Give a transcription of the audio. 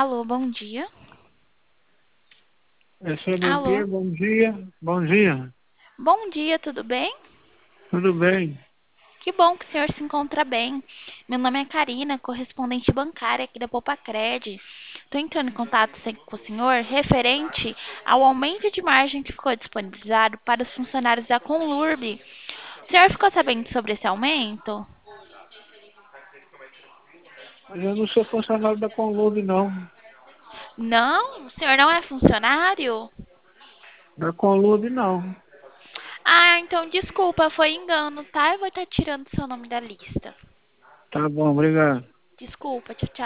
Alô, bom dia. É sobre o quê? Alô, Bom dia. Bom dia. bom dia, tudo bem? Tudo bem? Que bom que o senhor se encontra bem. Meu nome é Karina, correspondente bancária aqui da Poupa-Cred. Estou entrando em contato com o senhor referente ao aumento de margem que ficou disponibilizado para os funcionários da Conlurb. O senhor ficou sabendo sobre esse aumento? Mas eu não sou funcionário da Conlube, não. Não? O senhor não é funcionário? Da Conlube, não. Ah, então desculpa, foi engano, tá? Eu vou estar tirando seu nome da lista. Tá bom, obrigado. Desculpa, tchau, tchau.